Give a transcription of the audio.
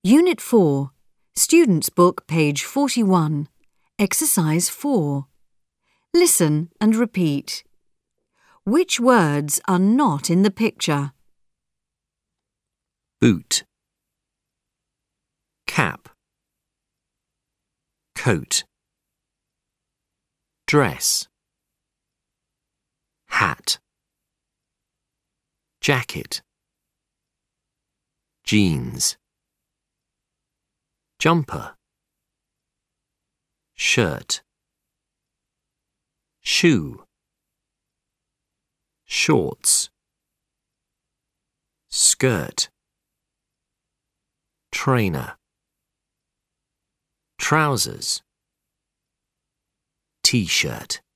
Unit 4, Students' Book, page 41, Exercise 4. Listen and repeat. Which words are not in the picture? Boot, cap, coat, dress, hat, jacket, jeans, jumper, shirt, shoe, shorts, skirt, trainer, trousers, t-shirt.